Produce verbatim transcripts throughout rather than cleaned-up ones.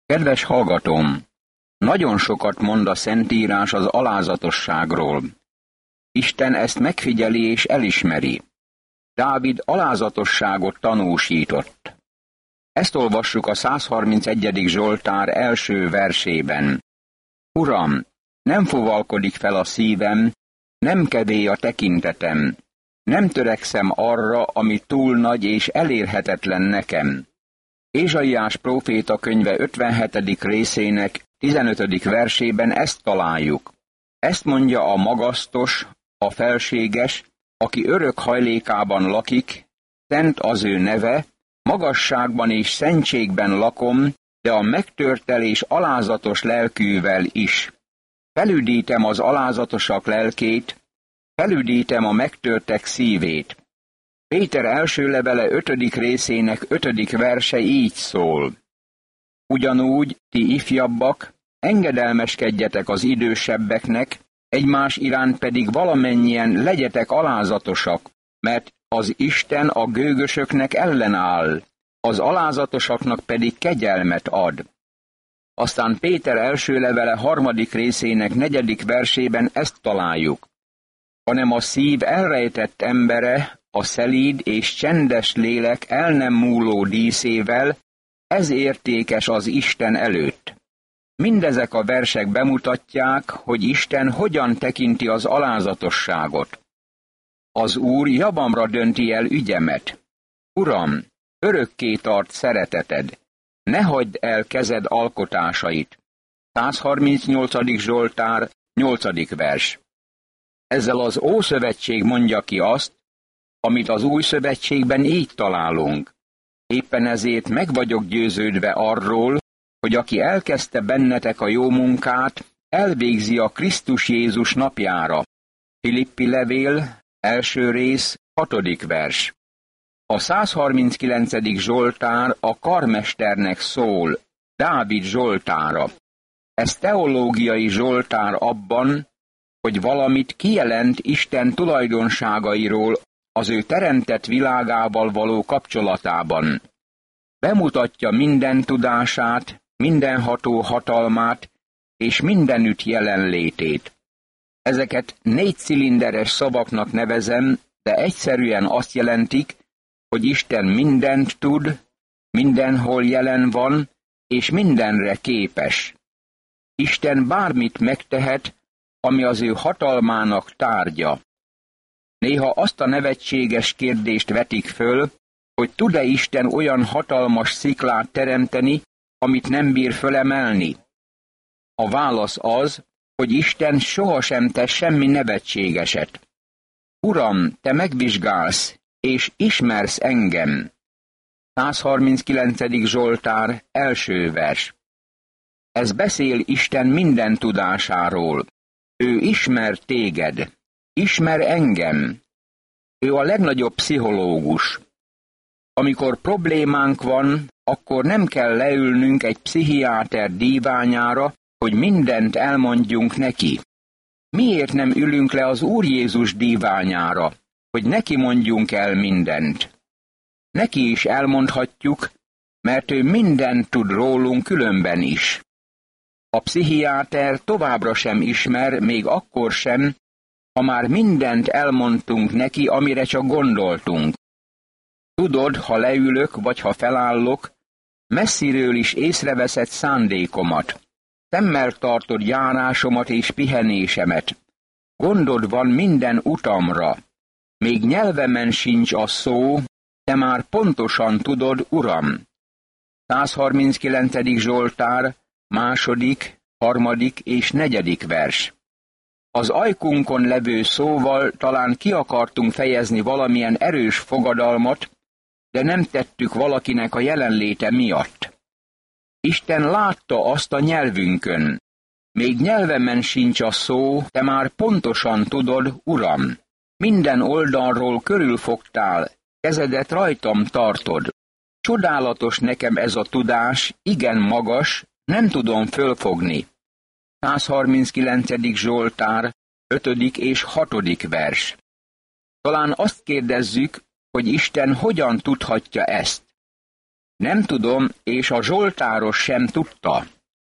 Kedves hallgatóm, nagyon sokat mond a Szentírás az alázatosságról. Isten ezt megfigyeli és elismeri. Dávid alázatosságot tanúsított. Ezt olvassuk a százharmincegyedik Zsoltár első versében. Uram, nem fuvalkodik fel a szívem, nem kevély a tekintetem, nem törekszem arra, ami túl nagy és elérhetetlen nekem. Ézsaiás próféta könyve ötvenhetedik részének tizenötödik versében ezt találjuk. Ezt mondja a magasztos, a felséges, aki örök hajlékában lakik, szent az ő neve, magasságban és szentségben lakom, de a megtörtelés alázatos lelkűvel is. Felüdítem az alázatosak lelkét, felüdítem a megtörtek szívét. Péter első levele ötödik részének ötödik verse így szól. Ugyanúgy, ti ifjabbak, engedelmeskedjetek az idősebbeknek, egymás iránt pedig valamennyien legyetek alázatosak, mert az Isten a gőgösöknek ellenáll, az alázatosaknak pedig kegyelmet ad. Aztán Péter első levele harmadik részének negyedik versében ezt találjuk. Hanem a szív elrejtett embere, a szelíd és csendes lélek el nem múló díszével, ez értékes az Isten előtt. Mindezek a versek bemutatják, hogy Isten hogyan tekinti az alázatosságot. Az Úr javamra dönti el ügyemet. Uram, örökké tart szereteted, ne hagyd el kezed alkotásait. százharmincnyolcadik Zsoltár, nyolcadik vers. Ezzel az Ószövetség mondja ki azt, amit az Új Szövetségben így találunk. Éppen ezért meg vagyok győződve arról, hogy aki elkezdte bennetek a jó munkát, elvégzi a Krisztus Jézus napjára. Filippi levél, első rész, hatodik vers. A százharminckilencedik Zsoltár a karmesternek szól, Dávid zsoltára. Ez teológiai zsoltár abban, hogy valamit kijelent Isten tulajdonságairól az ő teremtett világával való kapcsolatában. Bemutatja minden tudását, mindenható hatalmát és mindenütt jelenlétét. Ezeket négycilinderes szavaknak nevezem, de egyszerűen azt jelentik, hogy Isten mindent tud, mindenhol jelen van, és mindenre képes. Isten bármit megtehet, ami az ő hatalmának tárgya. Néha azt a nevetséges kérdést vetik föl, hogy tud-e Isten olyan hatalmas sziklát teremteni, amit nem bír fölemelni? A válasz az, hogy Isten sohasem tesz semmi nevetségeset. Uram, te megvizsgálsz, és ismersz engem. százharminckilencedik Zsoltár, első vers. Ez beszél Isten minden tudásáról. Ő ismer téged, ismer engem. Ő a legnagyobb pszichológus. Amikor problémánk van, akkor nem kell leülnünk egy pszichiáter díványára, hogy mindent elmondjunk neki. Miért nem ülünk le az Úr Jézus díványára, hogy neki mondjunk el mindent? Neki is elmondhatjuk, mert ő mindent tud rólunk különben is. A pszichiáter továbbra sem ismer, még akkor sem, ha már mindent elmondtunk neki, amire csak gondoltunk. Tudod, ha leülök, vagy ha felállok, messziről is észreveszed szándékomat. Szemmel tartod járásomat és pihenésemet. Gondod van minden utamra. Még nyelvemen sincs a szó, te már pontosan tudod, Uram. százharminckilencedik Zsoltár, második, harmadik és negyedik vers. Az ajkunkon levő szóval talán ki akartunk fejezni valamilyen erős fogadalmat, de nem tettük valakinek a jelenléte miatt. Isten látta azt a nyelvünkön. Még nyelvemen sincs a szó, te már pontosan tudod, Uram. Minden oldalról körülfogtál, kezedet rajtam tartod. Csodálatos nekem ez a tudás, igen magas, nem tudom fölfogni. százharminckilencedik Zsoltár, ötödik és hatodik vers. Talán azt kérdezzük, hogy Isten hogyan tudhatja ezt. Nem tudom, és a zsoltáros sem tudta.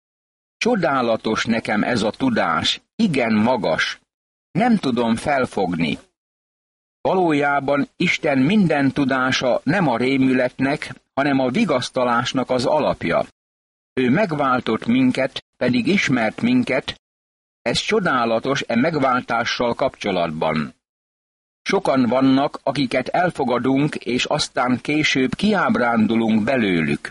Csodálatos nekem ez a tudás, igen magas. Nem tudom felfogni. Valójában Isten minden tudása nem a rémületnek, hanem a vigasztalásnak az alapja. Ő megváltott minket, pedig ismert minket, ez csodálatos e megváltással kapcsolatban. Sokan vannak, akiket elfogadunk, és aztán később kiábrándulunk belőlük.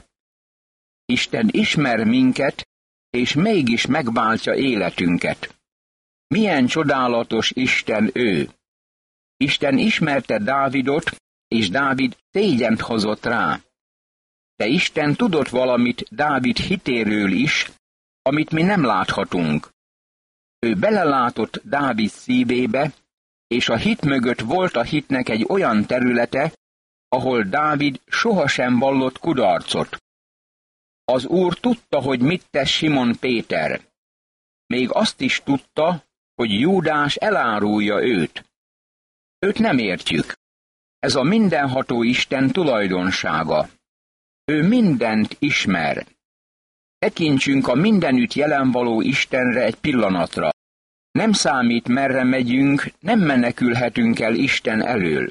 Isten ismer minket, és mégis megváltja életünket. Milyen csodálatos Isten ő! Isten ismerte Dávidot, és Dávid szégyent hozott rá. De Isten tudott valamit Dávid hitéről is, amit mi nem láthatunk. Ő belelátott Dávid szívébe, és a hit mögött volt a hitnek egy olyan területe, ahol Dávid sohasem vallott kudarcot. Az Úr tudta, hogy mit tesz Simon Péter. Még azt is tudta, hogy Júdás elárulja őt. Őt nem értjük. Ez a mindenható Isten tulajdonsága. Ő mindent ismer. Tekintsünk a mindenütt jelenvaló Istenre egy pillanatra. Nem számít, merre megyünk, nem menekülhetünk el Isten elől.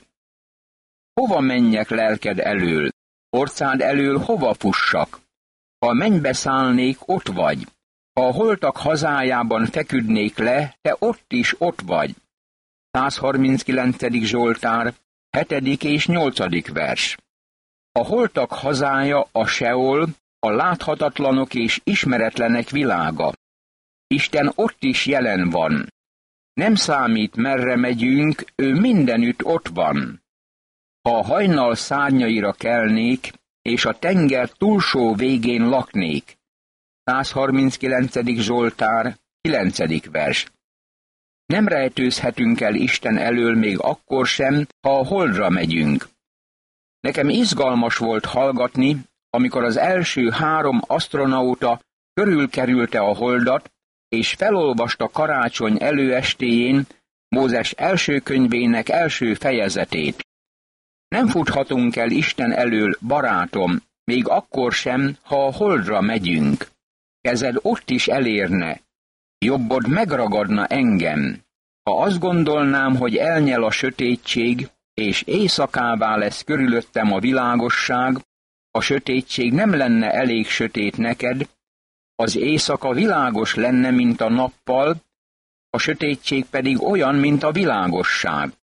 Hova menjek lelked elől? Orcád elől hova fussak? Ha a mennybe szállnék, ott vagy. Ha a holtak hazájában feküdnék le, te ott is ott vagy. százharminckilencedik Zsoltár, hetedik és nyolcadik vers. A holtak hazája a Seol, a láthatatlanok és ismeretlenek világa. Isten ott is jelen van. Nem számít, merre megyünk, ő mindenütt ott van. Ha a hajnal szárnyaira kelnék, és a tenger túlsó végén laknék. százharminckilencedik Zsoltár, kilencedik vers. Nem rejtőzhetünk el Isten elől még akkor sem, ha a holdra megyünk. Nekem izgalmas volt hallgatni, amikor az első három asztronauta körülkerülte a holdat, és felolvasta karácsony előestéjén Mózes első könyvének első fejezetét. Nem futhatunk el Isten elől, barátom, még akkor sem, ha a holdra megyünk. Kezed ott is elérne, jobbod megragadna engem. Ha azt gondolnám, hogy elnyel a sötétség, és éjszakává lesz körülöttem a világosság, a sötétség nem lenne elég sötét neked, az éjszaka világos lenne, mint a nappal, a sötétség pedig olyan, mint a világosság.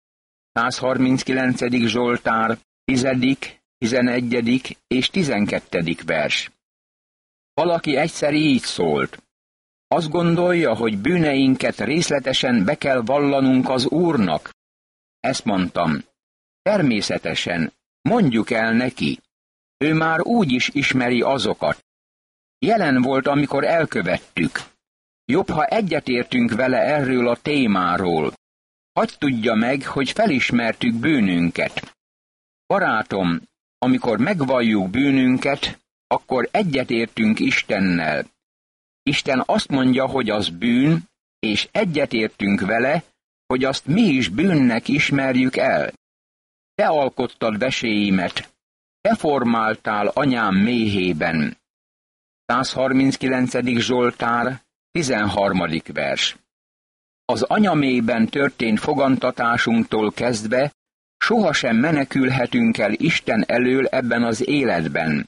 százharminckilencedik Zsoltár, tizedik, tizenegyedik és tizenkettedik vers. Valaki egyszer így szólt. Azt gondolja, hogy bűneinket részletesen be kell vallanunk az Úrnak. Ezt mondtam. Természetesen, mondjuk el neki. Ő már úgy is ismeri azokat. Jelen volt, amikor elkövettük. Jobb, ha egyetértünk vele erről a témáról. Hadd tudja meg, hogy felismertük bűnünket. Barátom, amikor megvalljuk bűnünket, akkor egyetértünk Istennel. Isten azt mondja, hogy az bűn, és egyetértünk vele, hogy azt mi is bűnnek ismerjük el. Te alkottad veséimet, te formáltál anyám méhében. százharminckilencedik Zsoltár, tizenharmadik vers. Az anyamében történt fogantatásunktól kezdve sohasem menekülhetünk el Isten elől ebben az életben.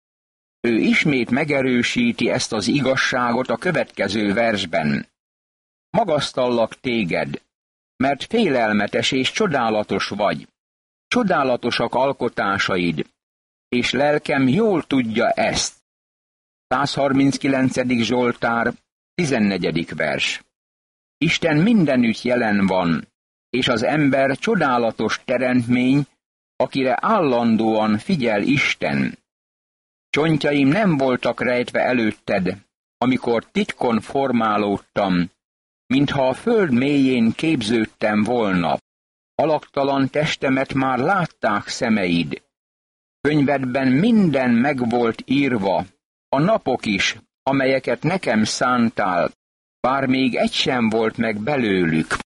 Ő ismét megerősíti ezt az igazságot a következő versben. Magasztallak téged, mert félelmetes és csodálatos vagy. Csodálatosak alkotásaid, és lelkem jól tudja ezt. százharminckilencedik Zsoltár, tizennegyedik vers. Isten mindenütt jelen van, és az ember csodálatos teremtmény, akire állandóan figyel Isten. Csontjaim nem voltak rejtve előtted, amikor titkon formálódtam, mintha a föld mélyén képződtem volna. Alaktalan testemet már látták szemeid. Könyvedben minden meg volt írva, a napok is, amelyeket nekem szántál, bár még egy sem volt meg belőlük.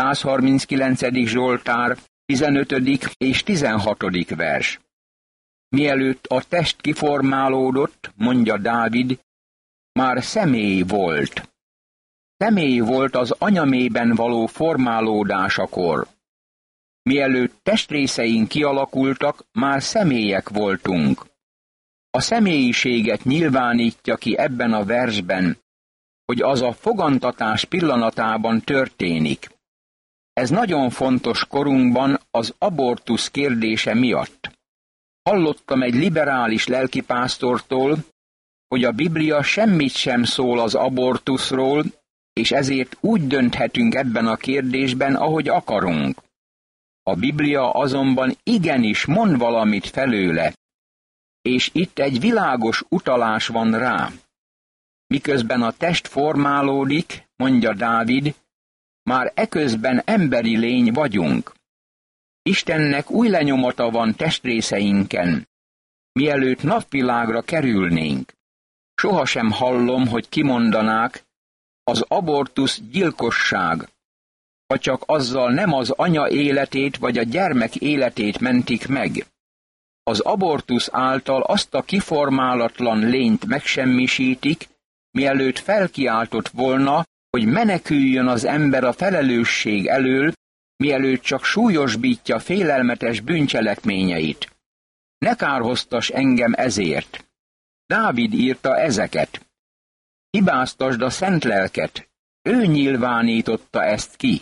százharminckilencedik Zsoltár, tizenötödik és tizenhatodik vers. Mielőtt a test kiformálódott, mondja Dávid, már személy volt. Személy volt az anyamében való formálódásakor. Mielőtt testrészeink kialakultak, már személyek voltunk. A személyiséget nyilvánítja ki ebben a versben, hogy az a fogantatás pillanatában történik. Ez nagyon fontos korunkban az abortusz kérdése miatt. Hallottam egy liberális lelkipásztortól, hogy a Biblia semmit sem szól az abortuszról, és ezért úgy dönthetünk ebben a kérdésben, ahogy akarunk. A Biblia azonban igenis mond valamit felőle, és itt egy világos utalás van rá. Miközben a test formálódik, mondja Dávid, már eközben emberi lény vagyunk. Istennek új lenyomata van testrészeinken, mielőtt napvilágra kerülnénk. Sohasem hallom, hogy kimondanák, az abortusz gyilkosság, ha csak azzal nem az anya életét vagy a gyermek életét mentik meg. Az abortusz által azt a kiformálatlan lényt megsemmisítik, mielőtt felkiáltott volna, hogy meneküljön az ember a felelősség elől, mielőtt csak súlyosbítja félelmetes bűncselekményeit. Ne kárhoztass engem ezért. Dávid írta ezeket. Hibáztasd a szent lelket, ő nyilvánította ezt ki.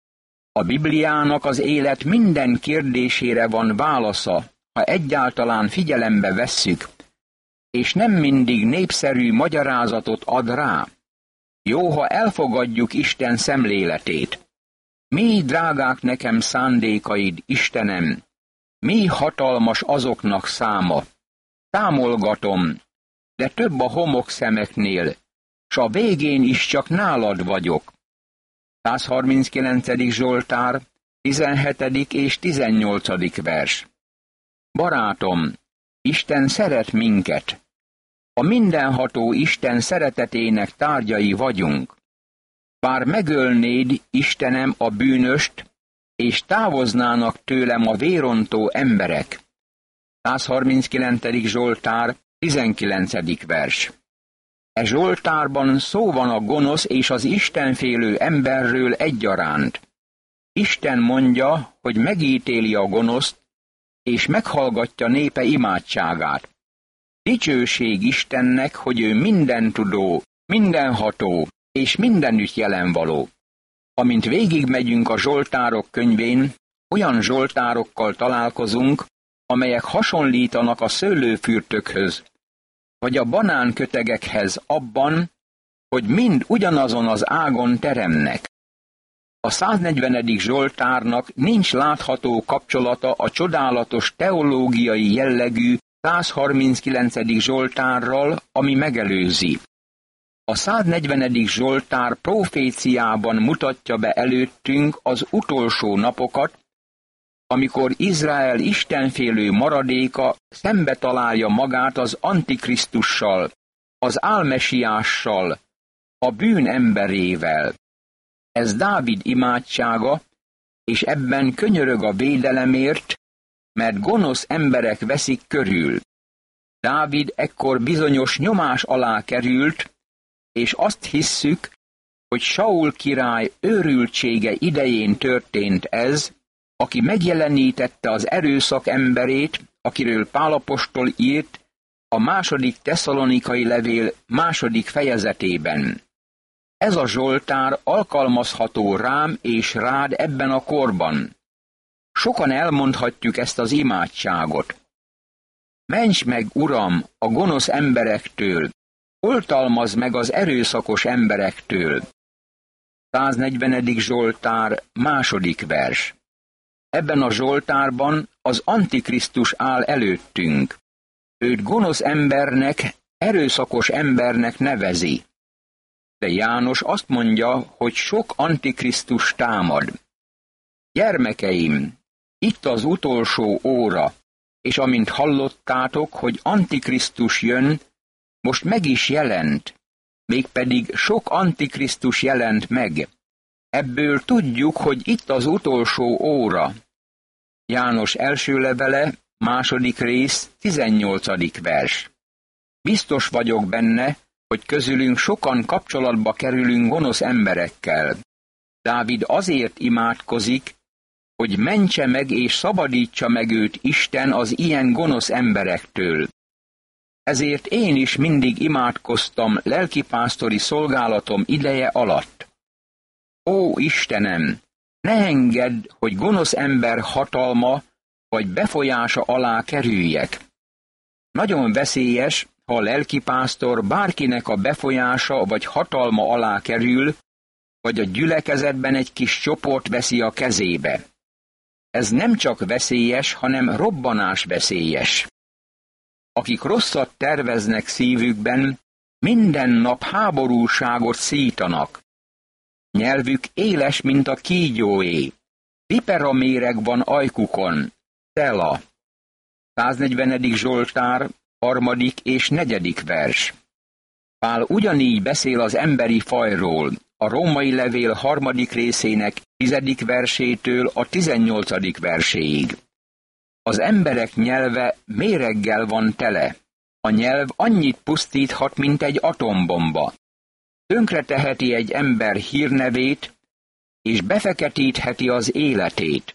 A Bibliának az élet minden kérdésére van válasza, ha egyáltalán figyelembe vesszük, és nem mindig népszerű magyarázatot ad rá. Jó, ha elfogadjuk Isten szemléletét. Mi drágák nekem szándékaid, Istenem, mi hatalmas azoknak száma. Számolgatom, de több a homokszemeknél, s a végén is csak nálad vagyok. százharminckilencedik Zsoltár, tizenhetedik és tizennyolcadik vers. Barátom, Isten szeret minket. A mindenható Isten szeretetének tárgyai vagyunk. Bár megölnéd, Istenem, a bűnöst, és távoznának tőlem a vérontó emberek. százharminckilencedik Zsoltár, tizenkilencedik vers. E Zsoltárban szó van a gonosz és az istenfélő emberről egyaránt. Isten mondja, hogy megítéli a gonoszt, és meghallgatja népe imádságát. Dicsőség Istennek, hogy ő mindentudó, mindenható és mindenütt jelenvaló. Amint végigmegyünk a Zsoltárok könyvén, olyan zsoltárokkal találkozunk, amelyek hasonlítanak a szőlőfürtökhöz, vagy a banánkötegekhez abban, hogy mind ugyanazon az ágon teremnek. A száznegyvenedik Zsoltárnak nincs látható kapcsolata a csodálatos teológiai jellegű százharminckilencedik Zsoltárral, ami megelőzi. A száznegyvenedik Zsoltár proféciában mutatja be előttünk az utolsó napokat, amikor Izrael istenfélő maradéka szembe találja magát az Antikrisztussal, az álmesiással, a bűn emberével. Ez Dávid imádsága, és ebben könyörög a védelemért, mert gonosz emberek veszik körül. Dávid ekkor bizonyos nyomás alá került, és azt hisszük, hogy Saul király őrültsége idején történt ez, aki megjelenítette az erőszak emberét, akiről Pál apostol írt a második tesszalonikai levél második fejezetében. Ez a Zsoltár alkalmazható rám és rád ebben a korban. Sokan elmondhatjuk ezt az imádságot. Ments meg, Uram, a gonosz emberektől, oltalmazd meg az erőszakos emberektől. száznegyvenedik Zsoltár, második vers. Ebben a Zsoltárban az Antikrisztus áll előttünk. Őt gonosz embernek, erőszakos embernek nevezi. De János azt mondja, hogy sok Antikrisztus támad. Gyermekeim, itt az utolsó óra, és amint hallottátok, hogy Antikrisztus jön, most meg is jelent, mégpedig sok Antikrisztus jelent meg. Ebből tudjuk, hogy itt az utolsó óra. János első levele, második rész, tizennyolcadik vers. Biztos vagyok benne, hogy közülünk sokan kapcsolatba kerülünk gonosz emberekkel. Dávid azért imádkozik, hogy mentse meg és szabadítsa meg őt Isten az ilyen gonosz emberektől. Ezért én is mindig imádkoztam lelkipásztori szolgálatom ideje alatt. Ó, Istenem, ne engedd, hogy gonosz ember hatalma vagy befolyása alá kerüljek. Nagyon veszélyes, ha a lelkipásztor bárkinek a befolyása vagy hatalma alá kerül, vagy a gyülekezetben egy kis csoport veszi a kezébe. Ez nem csak veszélyes, hanem robbanásveszélyes. Akik rosszat terveznek szívükben, minden nap háborúságot szítanak. Nyelvük éles, mint a kígyóé. Vipera méreg van ajkukon. Tela. száznegyvenedik Zsoltár, harmadik és negyedik vers. Pál ugyanígy beszél az emberi fajról, a római levél harmadik részének tizedik versétől a tizennyolcadik verséig. Az emberek nyelve méreggel van tele. A nyelv annyit pusztíthat, mint egy atombomba. Tönkreteheti egy ember hírnevét, és befeketítheti az életét.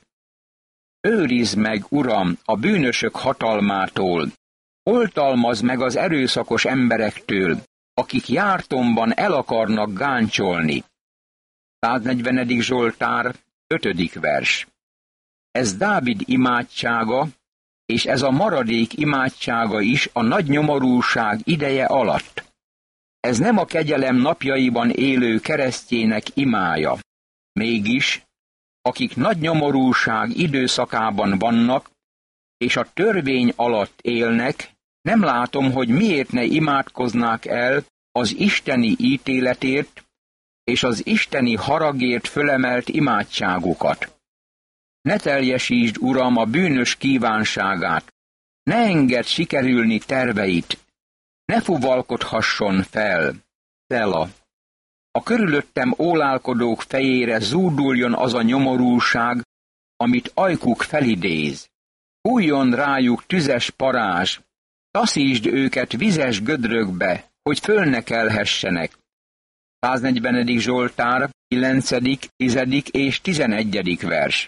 Őrizd meg, Uram, a bűnösök hatalmától, oltalmazd meg az erőszakos emberektől, akik jártomban el akarnak gáncsolni. száznegyvenedik Zsoltár, ötödik vers. Ez Dávid imádsága, és ez a maradék imádsága is a nagy nyomorúság ideje alatt. Ez nem a kegyelem napjaiban élő keresztjének imája. Mégis, akik nagy nyomorúság időszakában vannak, és a törvény alatt élnek, nem látom, hogy miért ne imádkoznák el az isteni ítéletért és az isteni haragért fölemelt imádságukat. Ne teljesítsd, Uram, a bűnös kívánságát, ne engedd sikerülni terveit, ne fuvalkodhasson fel. Tela. A körülöttem ólálkodók fejére zúduljon az a nyomorúság, amit ajkuk felidéz. Fújjon rájuk tüzes parázs, taszítsd őket vizes gödrökbe, hogy föl ne kelhessenek. száznegyvenedik Zsoltár, kilencedik, tizedik és tizenegyedik vers.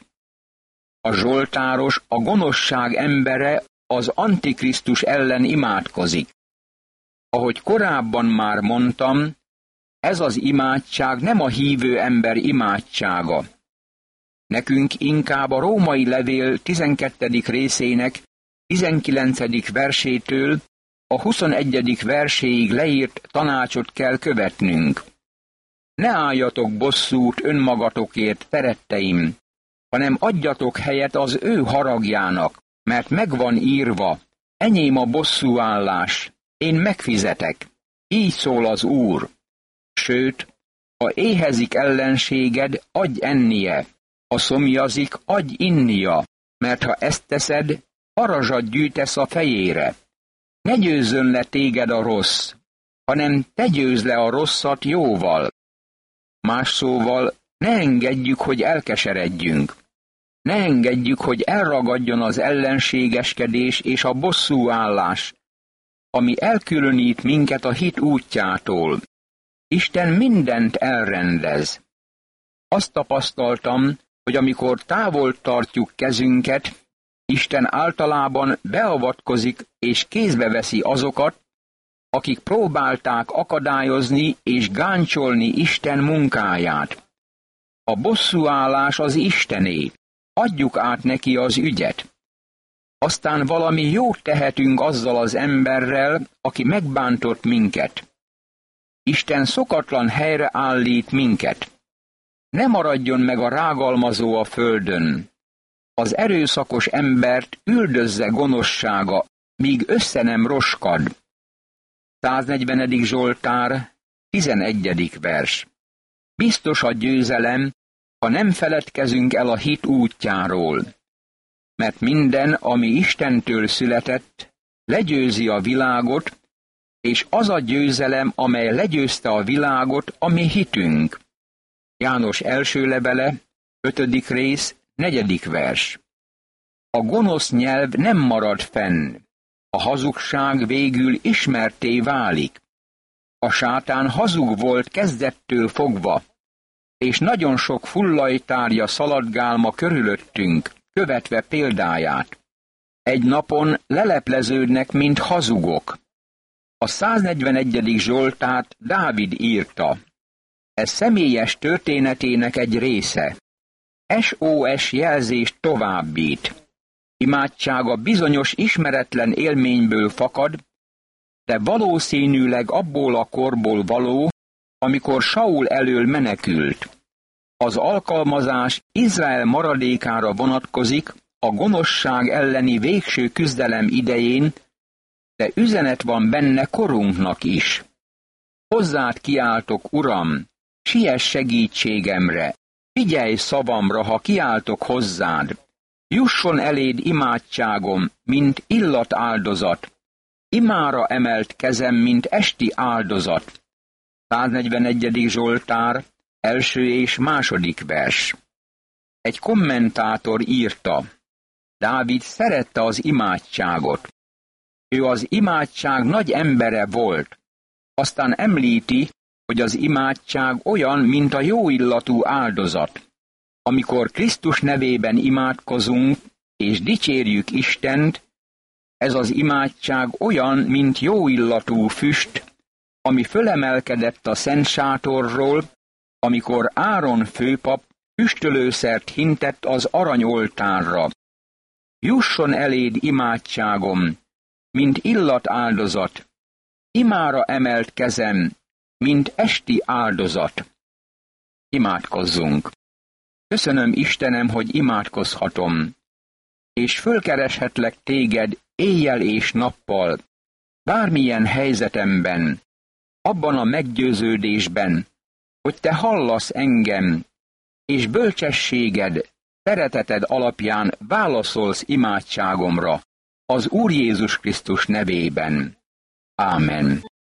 A zsoltáros, a gonoszság embere az Antikrisztus ellen imádkozik. Ahogy korábban már mondtam, ez az imádság nem a hívő ember imádsága. Nekünk inkább a római levél tizenkettedik részének tizenkilencedik versétől a huszonegyedik verséig leírt tanácsot kell követnünk. Ne álljatok bosszút önmagatokért, szeretteim, hanem adjatok helyet az ő haragjának, mert megvan írva, enyém a bosszúállás, én megfizetek. Így szól az Úr. Sőt, ha éhezik ellenséged, adj ennie, ha szomjazik, adj innia, mert ha ezt teszed, arazsat gyűjtesz a fejére. Ne győzzön le téged a rossz, hanem te győzd le a rosszat jóval. Más szóval, ne engedjük, hogy elkeseredjünk. Ne engedjük, hogy elragadjon az ellenségeskedés és a bosszúállás, ami elkülönít minket a hit útjától. Isten mindent elrendez. Azt tapasztaltam, hogy amikor távol tartjuk kezünket, Isten általában beavatkozik és kézbe veszi azokat, akik próbálták akadályozni és gáncsolni Isten munkáját. A bosszúállás az Istené, adjuk át neki az ügyet. Aztán valami jót tehetünk azzal az emberrel, aki megbántott minket. Isten szokatlan helyre állít minket. Ne maradjon meg a rágalmazó a földön. Az erőszakos embert üldözze gonoszsága, míg össze nem roskad. száznegyvenedik Zsoltár, tizenegyedik vers. Biztos a győzelem, ha nem feledkezünk el a hit útjáról. Mert minden, ami Istentől született, legyőzi a világot, és az a győzelem, amely legyőzte a világot, a mi hitünk. János első levele, ötödik rész, negyedik vers. A gonosz nyelv nem marad fenn, a hazugság végül ismertté válik. A sátán hazug volt kezdettől fogva, és nagyon sok fullajtárja szaladgál ma körülöttünk, követve példáját. Egy napon lelepleződnek, mint hazugok. A száznegyvenegyedik Zsoltárt Dávid írta. Ez személyes történetének egy része. es o es jelzést továbbít. Imádsága bizonyos ismeretlen élményből fakad, de valószínűleg abból a korból való, amikor Saul elől menekült. Az alkalmazás Izrael maradékára vonatkozik a gonoszság elleni végső küzdelem idején, de üzenet van benne korunknak is. Hozzád kiáltok, Uram, siess segítségemre, figyelj szavamra, ha kiáltok hozzád. Jusson eléd imádságom, mint illatáldozat, imára emelt kezem, mint esti áldozat. száznegyvenegyedik Zsoltár, első és második vers. Egy kommentátor írta, Dávid szerette az imádságot. Ő az imádság nagy embere volt. Aztán említi, hogy az imádság olyan, mint a jóillatú áldozat. Amikor Krisztus nevében imádkozunk, és dicsérjük Istent, ez az imádság olyan, mint jóillatú füst, ami fölemelkedett a szent sátorról, amikor Áron főpap füstölőszert hintett az aranyoltárra. Jusson eléd imádságom, mint illatáldozat, imára emelt kezem, mint esti áldozat. Imádkozzunk! Köszönöm, Istenem, hogy imádkozhatom, és fölkereshetlek téged éjjel és nappal, bármilyen helyzetemben, abban a meggyőződésben, hogy te hallasz engem, és bölcsességed, szereteted alapján válaszolsz imádságomra, az Úr Jézus Krisztus nevében. Ámen.